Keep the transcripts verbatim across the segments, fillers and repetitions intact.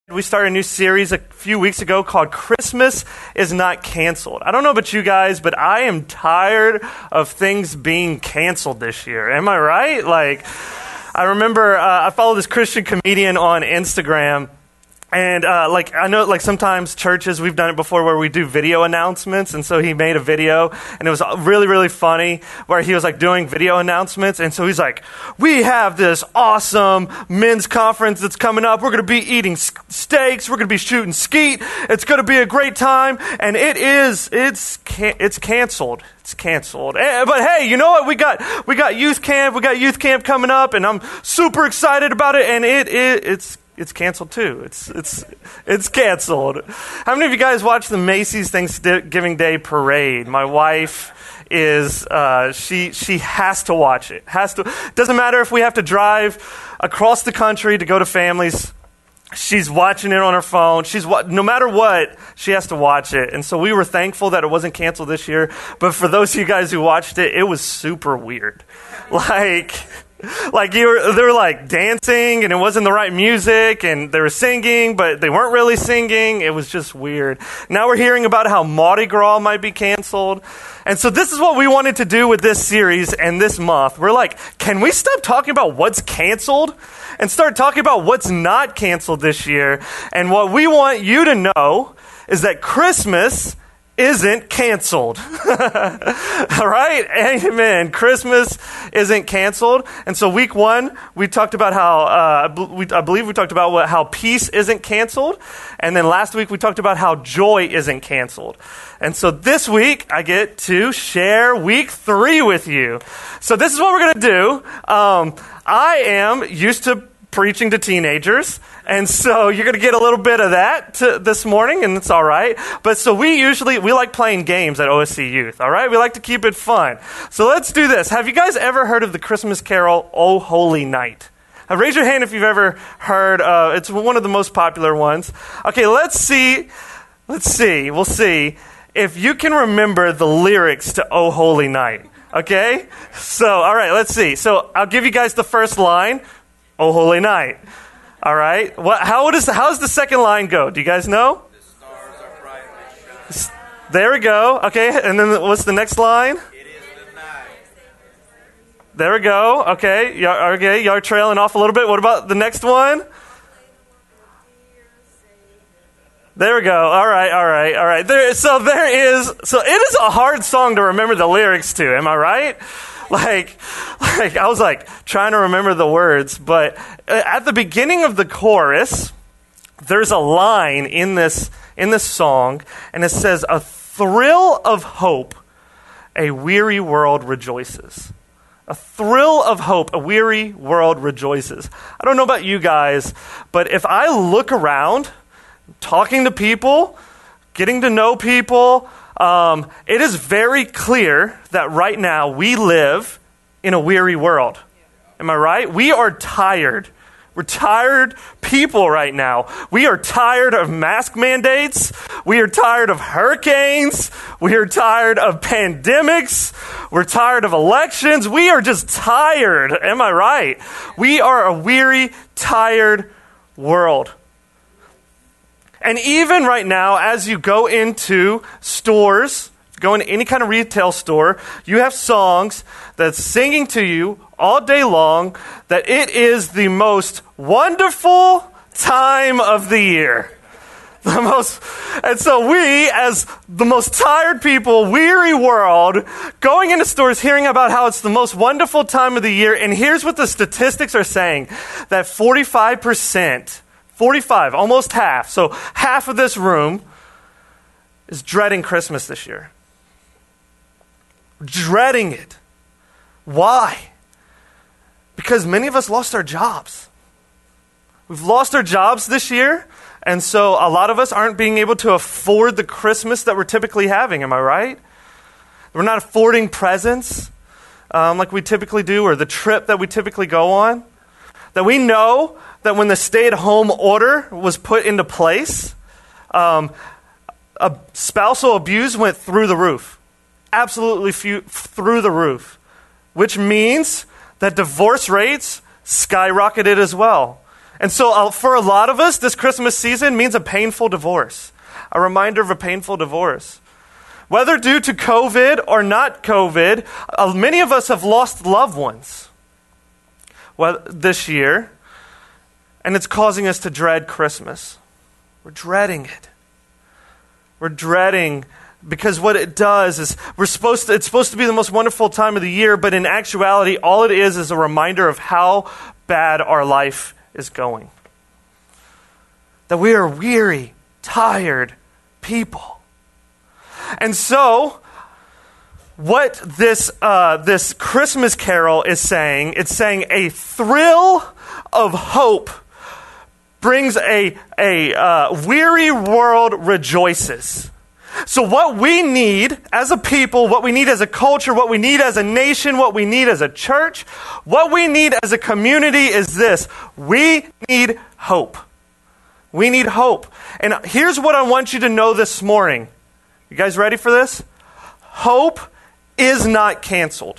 We started a new series a few weeks ago called Christmas is Not Canceled. I don't know about you guys, but I am tired of things being canceled this year. Am I right? Like, I remember uh, I follow this Christian comedian on Instagram. And, uh, like, I know, like, sometimes churches, we've done it before where we do video announcements. And so he made a video, and it was really, really funny, where he was, like, doing video announcements. And so he's like, we have this awesome men's conference that's coming up. We're going to be eating steaks. We're going to be shooting skeet. It's going to be a great time. And it is, it's, can- it's canceled. It's canceled. But hey, you know what? We got, we got youth camp. We got youth camp coming up, and I'm super excited about it. And it, it it's, It's canceled too. It's it's it's canceled. How many of you guys watch the Macy's Thanksgiving Day Parade? My wife is uh, she she has to watch it. Has to. Doesn't matter if we have to drive across the country to go to families. She's watching it on her phone. She's no matter what, she has to watch it. And so we were thankful that it wasn't canceled this year. But for those of you guys who watched it, it was super weird. Like. Like, you were, they were, like, dancing, and it wasn't the right music, and they were singing, but they weren't really singing. It was just weird. Now we're hearing about how Mardi Gras might be canceled. And so this is what we wanted to do with this series and this month. We're like, can we stop talking about what's canceled and start talking about what's not canceled this year? And what we want you to know is that Christmas isn't canceled. All right? Amen. Christmas isn't canceled. And so week one, we talked about how, uh, we, I believe we talked about what, how peace isn't canceled. And then last week we talked about how joy isn't canceled. And so this week I get to share week three with you. So this is what we're going to do. Um, I am used to preaching to teenagers. And so you're going to get a little bit of that to, this morning, and it's all right. But so we usually, we like playing games at O S C Youth, all right? We like to keep it fun. So let's do this. Have you guys ever heard of the Christmas carol, O Holy Night? Uh, raise your hand if you've ever heard. Uh, it's one of the most popular ones. Okay, let's see. Let's see. We'll see if you can remember the lyrics to O Holy Night, okay? So, all right, let's see. So I'll give you guys the first line, O Holy Night. All right. What? How does the, how does the second line go? Do you guys know? The stars are brightly shining. There we go. Okay. And then what's the next line? It is the night. There we go. Okay. Y'all, okay. Y'all are trailing off a little bit. What about the next one? There we go. All right. All right. All right. There. So there is. So it is a hard song to remember the lyrics to. Am I right? Like, like I was like trying to remember the words, but at the beginning of the chorus, there's a line in this in this song, and it says, "A thrill of hope, a weary world rejoices." A thrill of hope, a weary world rejoices. I don't know about you guys, but if I look around, talking to people, getting to know people, Um, it is very clear that right now we live in a weary world. Am I right? We are tired. We're tired people right now. We are tired of mask mandates. We are tired of hurricanes. We are tired of pandemics. We're tired of elections. We are just tired. Am I right? We are a weary, tired world. And even right now, as you go into stores, go into any kind of retail store, you have songs that's singing to you all day long that it is the most wonderful time of the year. The most, and so we, as the most tired people, weary world, going into stores, hearing about how it's the most wonderful time of the year, and here's what the statistics are saying, that forty-five percent forty-five, almost half. So half of this room is dreading Christmas this year. Dreading it. Why? Because many of us lost our jobs. We've lost our jobs this year, and so a lot of us aren't being able to afford the Christmas that we're typically having. Am I right? We're not affording presents um, like we typically do, or the trip that we typically go on. That we know that when the stay-at-home order was put into place, um, a spousal abuse went through the roof. Absolutely few, through the roof. Which means that divorce rates skyrocketed as well. And so uh, for a lot of us, this Christmas season means a painful divorce, a reminder of a painful divorce. Whether due to COVID or not COVID, uh, many of us have lost loved ones well, this year, and it's causing us to dread Christmas. We're dreading it. We're dreading because what it does is we're supposed to, it's supposed to be the most wonderful time of the year, but in actuality, all it is is a reminder of how bad our life is going. That we are weary, tired people. And so, what this uh, this Christmas carol is saying, it's saying a thrill of hope brings a, a uh, weary world rejoices. So what we need as a people, what we need as a culture, what we need as a nation, what we need as a church, what we need as a community is this. We need hope. We need hope. And here's what I want you to know this morning. You guys ready for this? Hope is not canceled.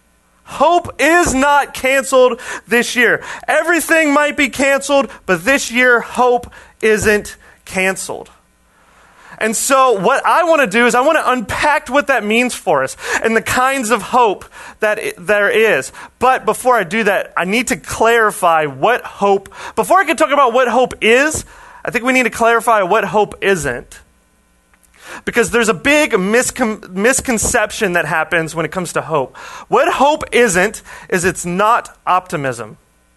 Hope is not canceled this year. Everything might be canceled, but this year hope isn't canceled. And so what I want to do is I want to unpack what that means for us and the kinds of hope that it, there is. But before I do that, I need to clarify what hope, before I can talk about what hope is, I think we need to clarify what hope isn't. Because there's a big miscon- misconception that happens when it comes to hope. What hope isn't is it's not optimism.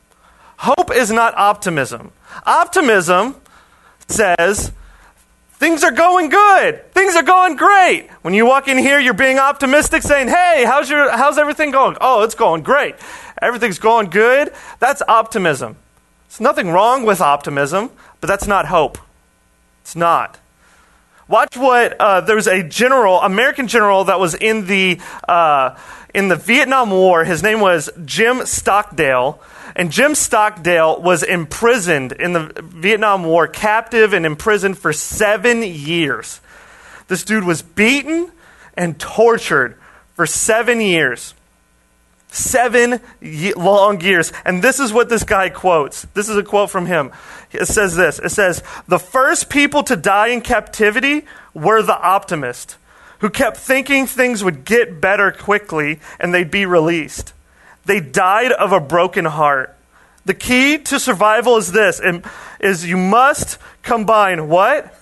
Hope is not optimism. Optimism says, things are going good. Things are going great. When you walk in here, you're being optimistic, saying, hey, how's your how's everything going? Oh, it's going great. Everything's going good. That's optimism. There's nothing wrong with optimism, but that's not hope. It's not. Watch what, uh, there was a general, American general that was in the uh, in the Vietnam War. His name was Jim Stockdale. And Jim Stockdale was imprisoned in the Vietnam War, captive and imprisoned for seven years. This dude was beaten and tortured for seven years. Seven ye- long years. And this is what this guy quotes. This is a quote from him. It says this. It says, the first people to die in captivity were the optimists, who kept thinking things would get better quickly and they'd be released. They died of a broken heart. The key to survival is this, and is you must combine what?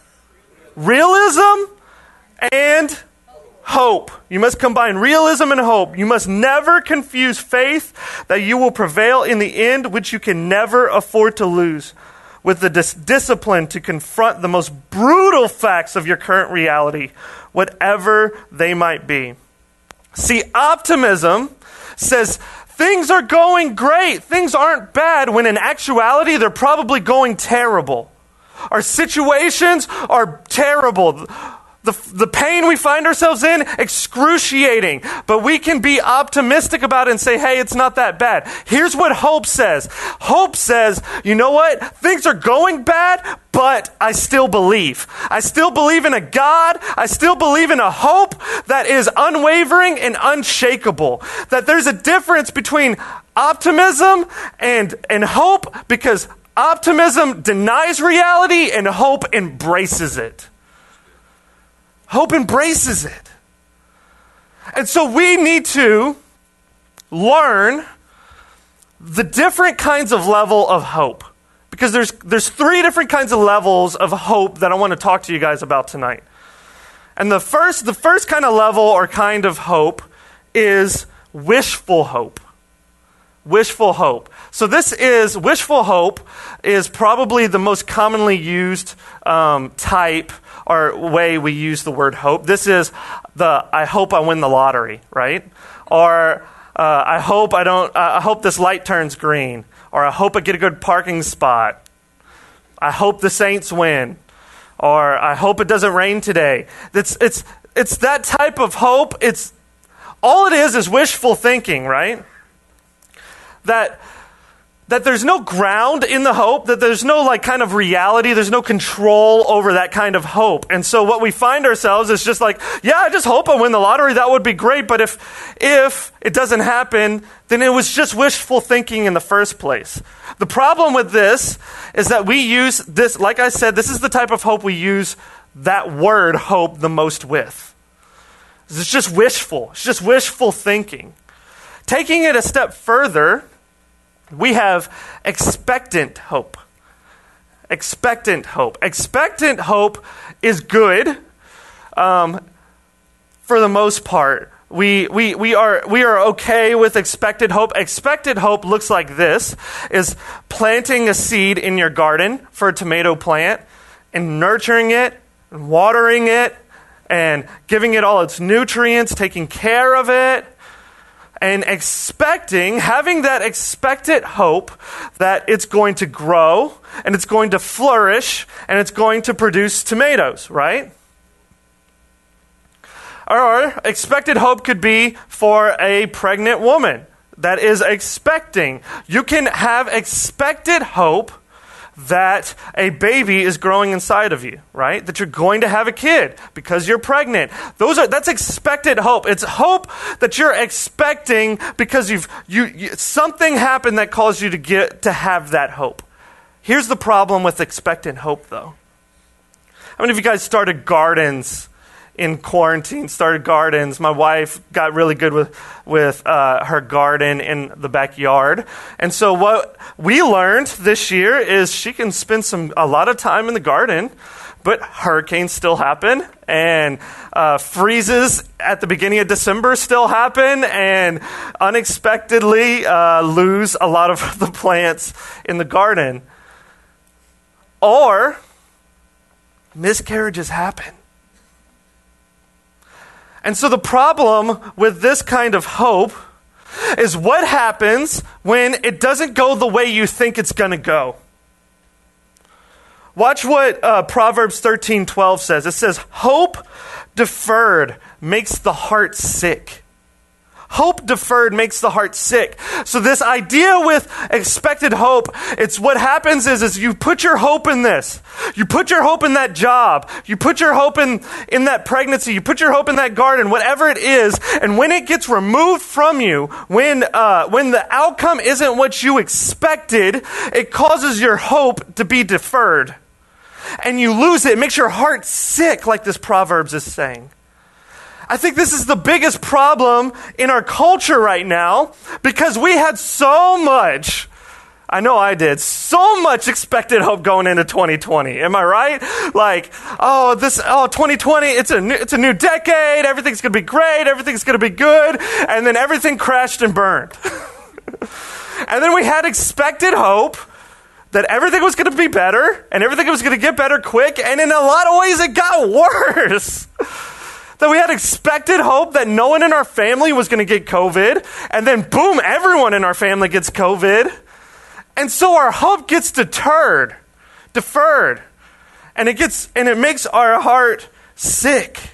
Realism and hope. You must combine realism and hope. You must never confuse faith that you will prevail in the end, which you can never afford to lose, with the dis- discipline to confront the most brutal facts of your current reality, whatever they might be. See, optimism says things are going great. Things aren't bad, when in actuality, they're probably going terrible. Our situations are terrible. The, the pain we find ourselves in, excruciating. But we can be optimistic about it and say, hey, it's not that bad. Here's what hope says. Hope says, you know what? Things are going bad, but I still believe. I still believe in a God. I still believe in a hope that is unwavering and unshakable. That there's a difference between optimism and, and hope, because optimism denies reality and hope embraces it. Hope embraces it. And so we need to learn the different kinds of level of hope. Because there's there's three different kinds of levels of hope that I want to talk to you guys about tonight. And the first the first kind of level or kind of hope is wishful hope. Wishful hope. So this is, wishful hope is probably the most commonly used um, type or way we use the word hope. This is the, I hope I win the lottery, right? Or uh, I hope I don't, uh, I hope this light turns green. Or I hope I get a good parking spot. I hope the Saints win. Or I hope it doesn't rain today. It's, it's, it's that type of hope. It's, all it is is wishful thinking, right? That that there's no ground in the hope, that there's no like kind of reality, there's no control over that kind of hope. And so what we find ourselves is just like, yeah, I just hope I win the lottery, that would be great, but if if it doesn't happen, then it was just wishful thinking in the first place. The problem with this is that we use this, like I said, this is the type of hope we use that word hope the most with. It's just wishful, it's just wishful thinking. Taking it a step further, we have expectant hope. Expectant hope. Expectant hope is good um, for the most part. We we we are we are okay with expected hope. Expected hope looks like this: is planting a seed in your garden for a tomato plant and nurturing it and watering it and giving it all its nutrients, taking care of it. And expecting, having that expectant hope that it's going to grow and it's going to flourish and it's going to produce tomatoes, right? Or expected hope could be for a pregnant woman that is expecting. You can have expected hope that a baby is growing inside of you, right? That you're going to have a kid because you're pregnant. Those are that's expected hope. It's hope that you're expecting because you've you, you something happened that caused you to get to have that hope. Here's the problem with expectant hope, though. How many of you guys started gardens in quarantine? Started gardens. My wife got really good with with uh, her garden in the backyard, and so what we learned this year is she can spend some a lot of time in the garden, but hurricanes still happen, and uh, freezes at the beginning of December still happen, and unexpectedly uh, lose a lot of the plants in the garden, or miscarriages happen. And so the problem with this kind of hope is what happens when it doesn't go the way you think it's going to go. Watch what uh, Proverbs thirteen twelve says. It says, hope deferred makes the heart sick. Hope deferred makes the heart sick. So this idea with expected hope, it's what happens is, is you put your hope in this. You put your hope in that job. You put your hope in, in that pregnancy. You put your hope in that garden, whatever it is. And when it gets removed from you, when, uh, when the outcome isn't what you expected, it causes your hope to be deferred. And you lose it. It makes your heart sick, like this Proverbs is saying. I think this is the biggest problem in our culture right now because we had so much, I know I did, so much expected hope going into twenty twenty. Am I right? Like, oh, this, oh, twenty twenty, it's a new, it's a new decade. Everything's going to be great. Everything's going to be good. And then everything crashed and burned. And then we had expected hope that everything was going to be better and everything was going to get better quick. And in a lot of ways, it got worse. That we had expected hope that no one in our family was going to get COVID, and then boom, everyone in our family gets COVID. And so our hope gets deterred, deferred, and it gets and it makes our heart sick.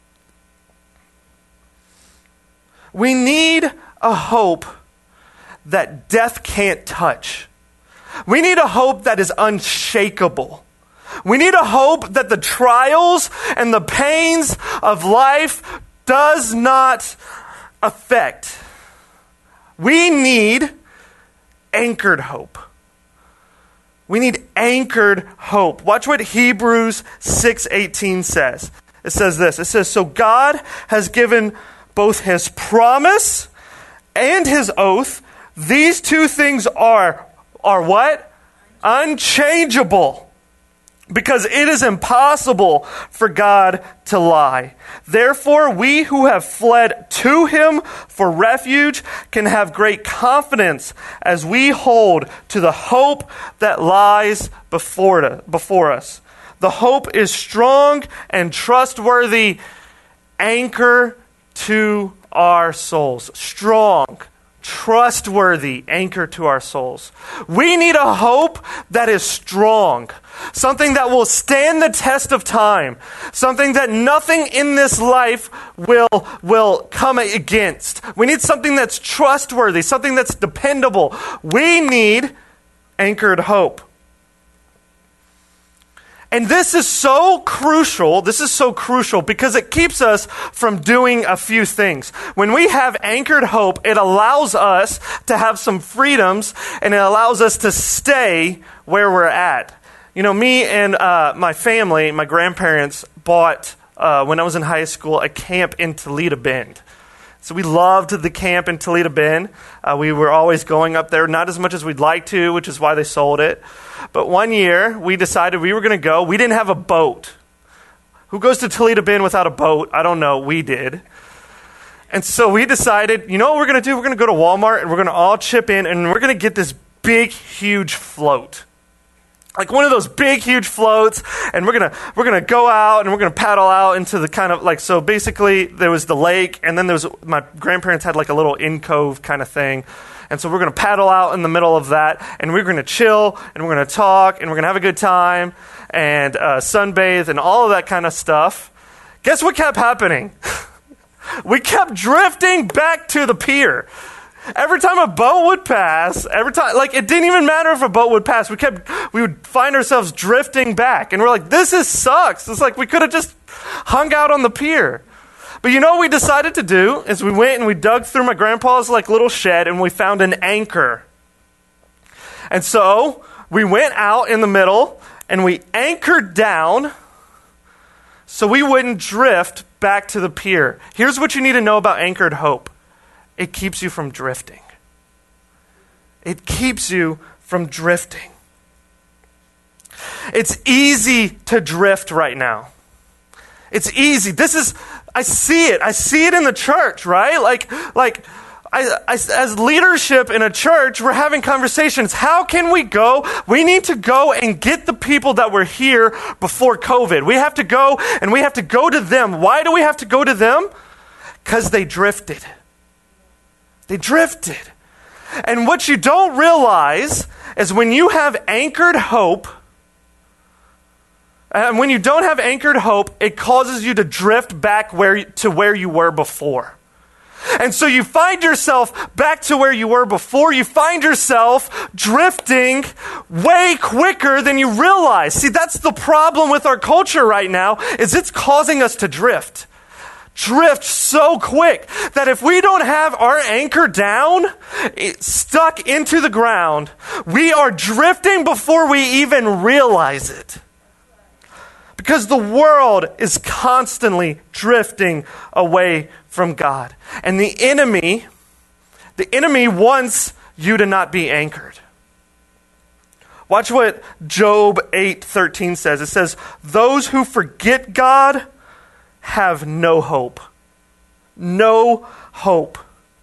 We need a hope that death can't touch. We need a hope that is unshakable. We need a hope that the trials and the pains of life does not affect. We need anchored hope. We need anchored hope. Watch what Hebrews six eighteen says. It says this. It says, so God has given both his promise and his oath. These two things are, are what? Unchangeable. Because it is impossible for God to lie. Therefore, we who have fled to him for refuge can have great confidence as we hold to the hope that lies before, before us. The hope is strong and trustworthy anchor to our souls. Strong, trustworthy anchor to our souls. We need a hope that is strong. Something that will stand the test of time. Something that nothing in this life will, will come against. We need something that's trustworthy, something that's dependable. We need anchored hope. And this is so crucial, this is so crucial because it keeps us from doing a few things. When we have anchored hope, it allows us to have some freedoms and it allows us to stay where we're at. You know, me and uh, my family, my grandparents bought, uh, when I was in high school, a camp in Toledo Bend. So we loved the camp in Toledo Bend. Uh, we were always going up there, not as much as we'd like to, which is why they sold it. But one year, we decided we were going to go. We didn't have a boat. Who goes to Toledo Bend without a boat? I don't know. We did. And so we decided, you know what we're going to do? We're going to go to Walmart, and we're going to all chip in, and we're going to get this big, huge float. Like one of those big, huge floats, and we're gonna we're gonna go out and we're gonna paddle out into the kind of like so. Basically, there was the lake, and then there was my grandparents had like a little in cove kind of thing, and so we're gonna paddle out in the middle of that, and we're gonna chill, and we're gonna talk, and we're gonna have a good time, and uh, sunbathe, and all of that kind of stuff. Guess what kept happening? We kept drifting back to the pier. Every time a boat would pass, every time, like, it didn't even matter if a boat would pass. We kept, we would find ourselves drifting back. And we're like, this is sucks. It's like we could have just hung out on the pier. But you know what we decided to do is we went and we dug through my grandpa's, like, little shed and we found an anchor. And so we went out in the middle and we anchored down so we wouldn't drift back to the pier. Here's what you need to know about anchored hope. It keeps you from drifting. It keeps you from drifting. It's easy to drift right now. It's easy. This is, I see it. I see it in the church, right? Like, like I, I, as leadership in a church, we're having conversations. How can we go? We need to go and get the people that were here before COVID. We have to go and we have to go to them. Why do we have to go to them? Because they drifted. They drifted. And what you don't realize is when you have anchored hope, and when you don't have anchored hope, it causes you to drift back where to where you were before. And so you find yourself back to where you were before. You find yourself drifting way quicker than you realize. See, that's the problem with our culture right now, is it's causing us to drift. Drift so quick that if we don't have our anchor down, stuck into the ground, we are drifting before we even realize it. Because the world is constantly drifting away from God. And the enemy, the enemy wants you to not be anchored. Watch what Job eight thirteen says. It says, those who forget God have no hope. No hope.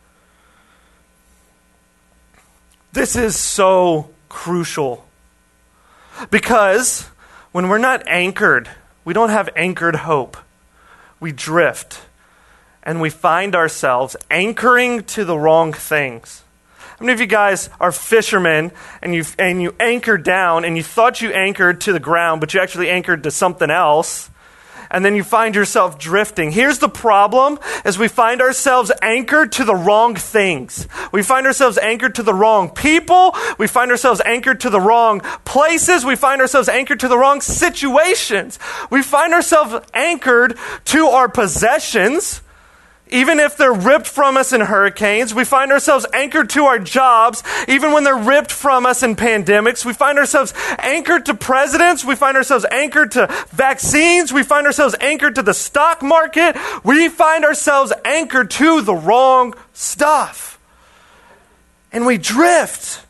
This is so crucial. Because when we're not anchored, we don't have anchored hope. We drift. And we find ourselves anchoring to the wrong things. How many of you guys are fishermen and you and you anchored down and you thought you anchored to the ground, but you actually anchored to something else? And then you find yourself drifting. Here's the problem, is we find ourselves anchored to the wrong things. We find ourselves anchored to the wrong people. We find ourselves anchored to the wrong places. We find ourselves anchored to the wrong situations. We find ourselves anchored to our possessions. Even if they're ripped from us in hurricanes. We find ourselves anchored to our jobs, even when they're ripped from us in pandemics. We find ourselves anchored to presidents. We find ourselves anchored to vaccines. We find ourselves anchored to the stock market. We find ourselves anchored to the wrong stuff. And we drift.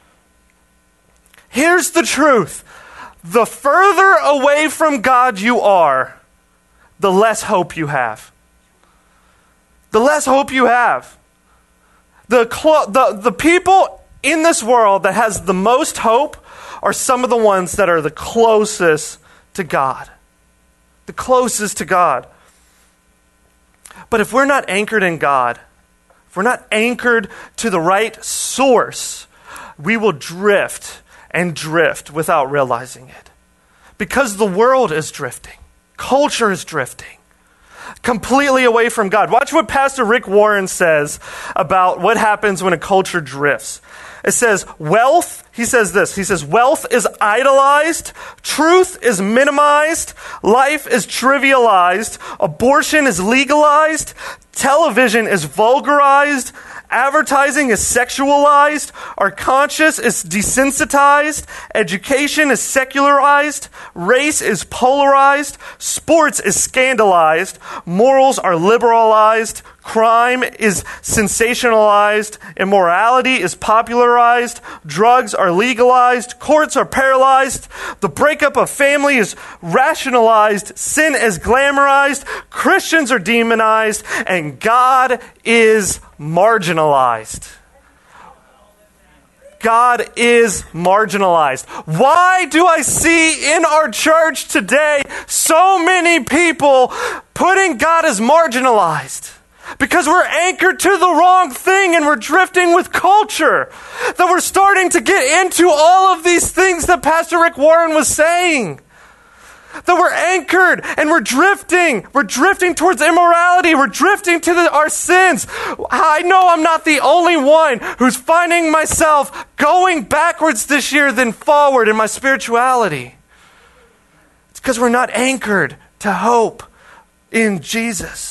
Here's the truth. The further away from God you are, the less hope you have. The less hope you have. The, clo- the, the people in this world that has the most hope are some of the ones that are the closest to God. The closest to God. But if we're not anchored in God, if we're not anchored to the right source, we will drift and drift without realizing it. Because the world is drifting. Culture is drifting. Completely away from God. Watch what Pastor Rick Warren says about what happens when a culture drifts. It says wealth, he says this, he says wealth is idolized, truth is minimized, life is trivialized, abortion is legalized, television is vulgarized, advertising is sexualized, our conscience is desensitized, education is secularized, race is polarized, sports is scandalized, morals are liberalized, crime is sensationalized, immorality is popularized, drugs are legalized, courts are paralyzed, the breakup of family is rationalized, sin is glamorized, Christians are demonized, and God is marginalized. God is marginalized. Why do I see in our church today so many people putting God as marginalized? Because we're anchored to the wrong thing and we're drifting with culture. That we're starting to get into all of these things that Pastor Rick Warren was saying. That we're anchored and we're drifting. We're drifting towards immorality. We're drifting to the, our sins. I know I'm not the only one who's finding myself going backwards this year than forward in my spirituality. It's because we're not anchored to hope in Jesus.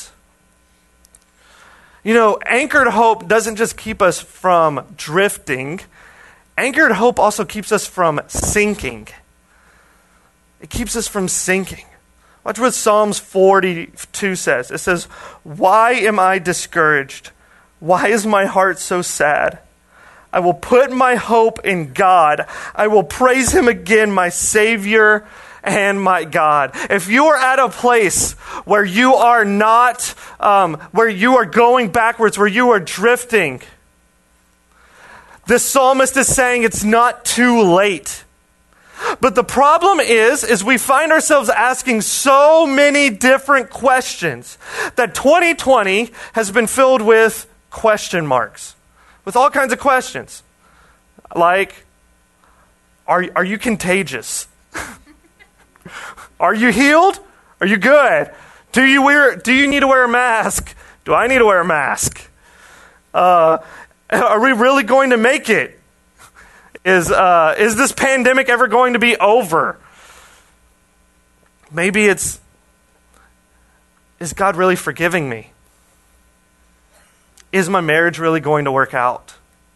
You know, anchored hope doesn't just keep us from drifting. Anchored hope also keeps us from sinking. It keeps us from sinking. Watch what Psalms forty-two says. It says, "Why am I discouraged? Why is my heart so sad? I will put my hope in God. I will praise him again, my Savior and my God." If you are at a place where you are not, um, where you are going backwards, where you are drifting, this psalmist is saying it's not too late. But the problem is, is we find ourselves asking so many different questions that twenty twenty has been filled with question marks, with all kinds of questions. Like, are, are you contagious? Are you healed? Are you good? Do you wear? Do you need to wear a mask? Do I need to wear a mask? Uh, are we really going to make it? Is uh, is this pandemic ever going to be over? Maybe it's, is God really forgiving me? Is my marriage really going to work out?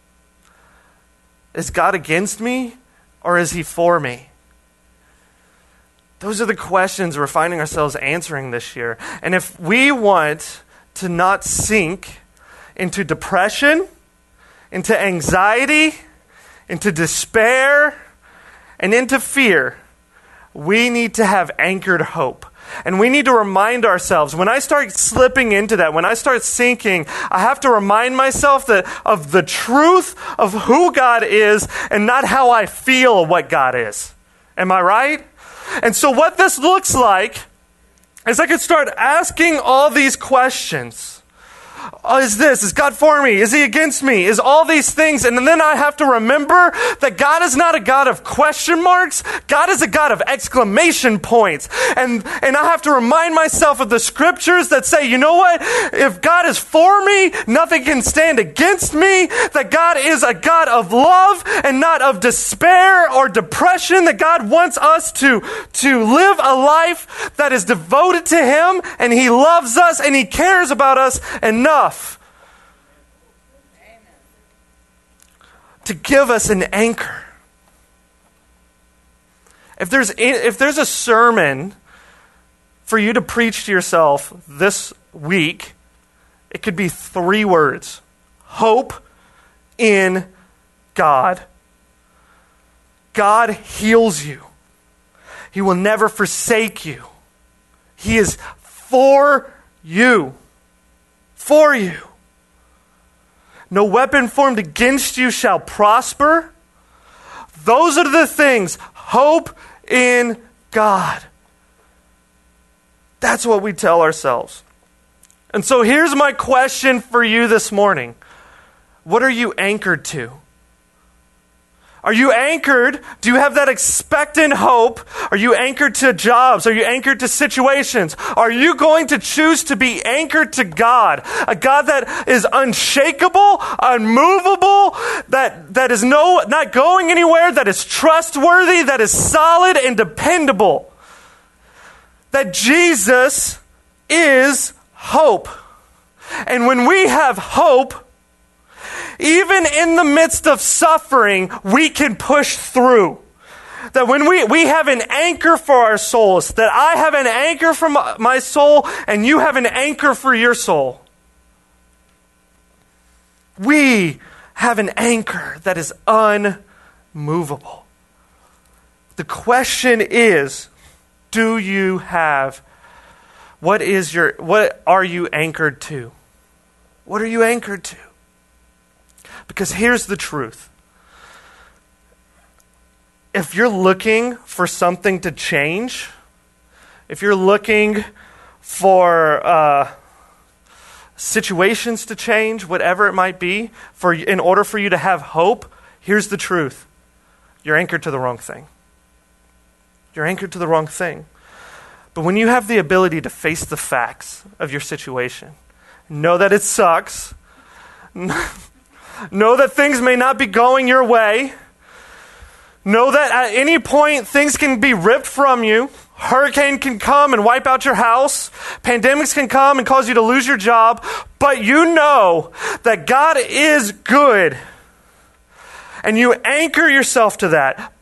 Is God against me or is he for me? Those are the questions we're finding ourselves answering this year. And if we want to not sink into depression, into anxiety, into despair, and into fear, we need to have anchored hope. And we need to remind ourselves, when I start slipping into that, when I start sinking, I have to remind myself that of the truth of who God is and not how I feel what God is. Am I right? And so what this looks like is I could start asking all these questions. Oh, is this, is God for me? Is he against me? Is all these things? And then I have to remember that God is not a God of question marks. God is a God of exclamation points. And, and I have to remind myself of the scriptures that say, you know what? If God is for me, nothing can stand against me. That God is a God of love and not of despair or depression. That God wants us to, to live a life that is devoted to him, and he loves us and he cares about us enough to give us an anchor. If there's if there's a sermon for you to preach to yourself this week, it could be three words: hope in God. God heals you. He will never forsake you. He is for you. For you. No weapon formed against you shall prosper. Those are the things. Hope in God. That's what we tell ourselves. And so here's my question for you this morning. What are you anchored to? Are you anchored? Do you have that expectant hope? Are you anchored to jobs? Are you anchored to situations? Are you going to choose to be anchored to God? A God that is unshakable, unmovable, that, that is no, not going anywhere, that is trustworthy, that is solid and dependable. That Jesus is hope. And when we have hope, even in the midst of suffering, we can push through. That when we, we have an anchor for our souls, that I have an anchor for my, my soul, and you have an anchor for your soul. We have an anchor that is unmovable. The question is, do you have, what is your, what are you anchored to? What are you anchored to? Because here's the truth. If you're looking for something to change, if you're looking for uh, situations to change, whatever it might be, for in order for you to have hope, here's the truth. You're anchored to the wrong thing. You're anchored to the wrong thing. But when you have the ability to face the facts of your situation, know that it sucks, know that things may not be going your way. Know that at any point things can be ripped from you. Hurricane can come and wipe out your house. Pandemics can come and cause you to lose your job. But you know that God is good. And you anchor yourself to that.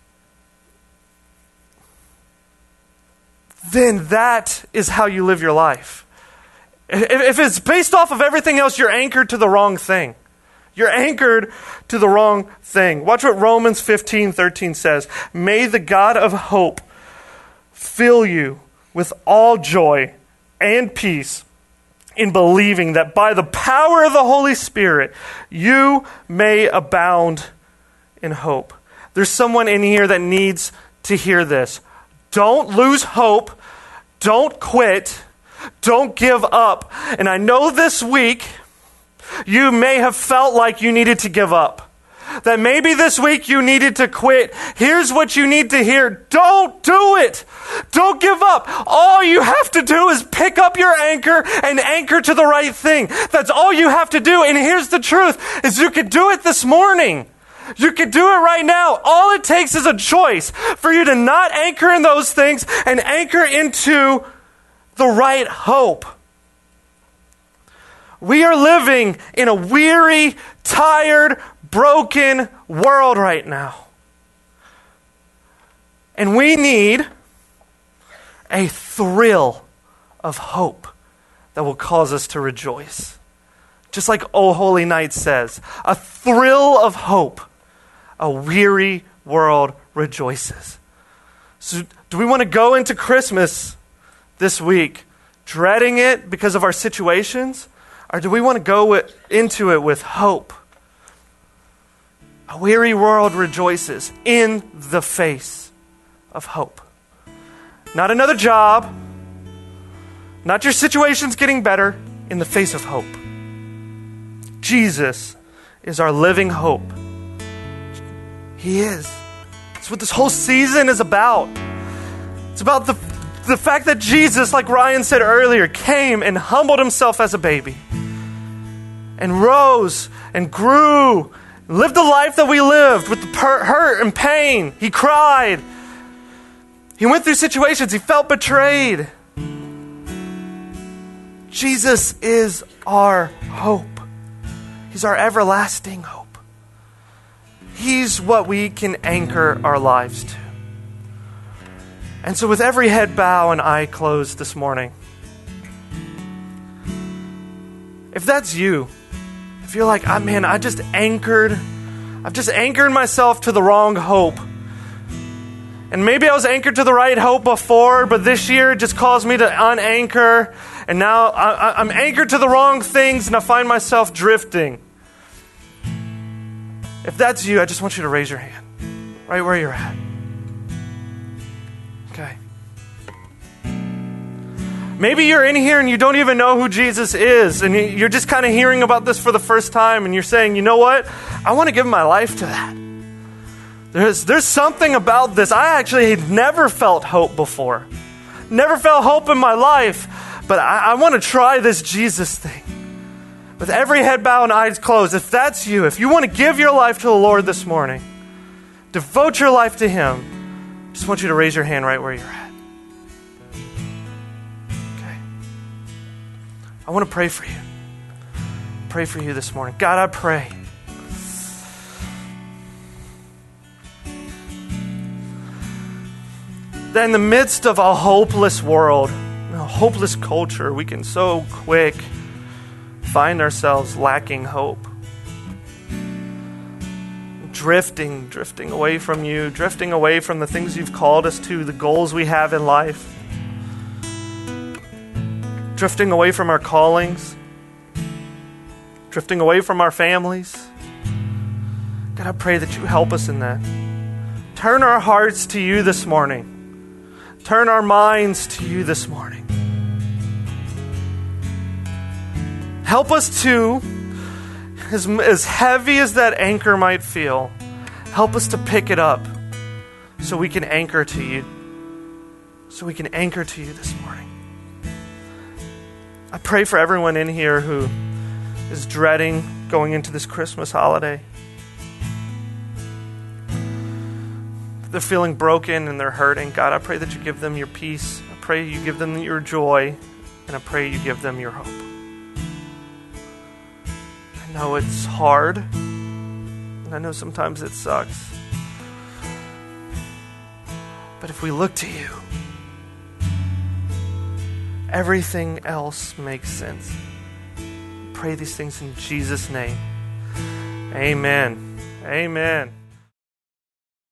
Then that is how you live your life. If it's based off of everything else, you're anchored to the wrong thing. You're anchored to the wrong thing. Watch what Romans fifteen thirteen says. May the God of hope fill you with all joy and peace in believing that by the power of the Holy Spirit, you may abound in hope. There's someone in here that needs to hear this. Don't lose hope. Don't quit. Don't give up. And I know this week, you may have felt like you needed to give up. That maybe this week you needed to quit. Here's what you need to hear. Don't do it. Don't give up. All you have to do is pick up your anchor and anchor to the right thing. That's all you have to do. And here's the truth, is you could do it this morning. You could do it right now. All it takes is a choice for you to not anchor in those things and anchor into the right hope. We are living in a weary, tired, broken world right now. And we need a thrill of hope that will cause us to rejoice. Just like O Holy Night says, a thrill of hope. A weary world rejoices. So do we want to go into Christmas this week dreading it because of our situations? Or do we want to go into it with hope? A weary world rejoices in the face of hope. Not another job, not your situation's getting better, in the face of hope. Jesus is our living hope. He is. That's what this whole season is about. It's about the, the fact that Jesus, like Ryan said earlier, came and humbled himself as a baby. And rose and grew, lived the life that we lived with the per- hurt and pain. He cried. He went through situations. He felt betrayed. Jesus is our hope. He's our everlasting hope. He's what we can anchor our lives to. And so with every head bow and eye closed this morning, if that's you, if you're like, oh, man, I just anchored, I've just anchored myself to the wrong hope. And maybe I was anchored to the right hope before, but this year it just caused me to unanchor. And now I, I'm anchored to the wrong things and I find myself drifting. If that's you, I just want you to raise your hand right where you're at. Okay. Maybe you're in here and you don't even know who Jesus is, and you're just kind of hearing about this for the first time, and you're saying, you know what? I want to give my life to that. There's, there's something about this. I actually had never felt hope before. Never felt hope in my life. But I, I want to try this Jesus thing. With every head bowed and eyes closed, if that's you, if you want to give your life to the Lord this morning, devote your life to Him, I just want you to raise your hand right where you're at. Okay. I want to pray for you. Pray for you this morning. God, I pray. That in the midst of a hopeless world, a hopeless culture, we can so quick find ourselves lacking hope. Drifting, drifting away from you, drifting away from the things you've called us to, the goals we have in life. Drifting away from our callings. Drifting away from our families. God, I pray that you help us in that. Turn our hearts to you this morning. Turn our minds to you this morning. Help us to, as, as heavy as that anchor might feel, help us to pick it up so we can anchor to you. So we can anchor to you this morning. I pray for everyone in here who is dreading going into this Christmas holiday. They're feeling broken and they're hurting. God, I pray that you give them your peace. I pray you give them your joy. And I pray you give them your hope. I know it's hard. And I know sometimes it sucks. But if we look to you, everything else makes sense. I pray these things in Jesus' name. Amen. Amen.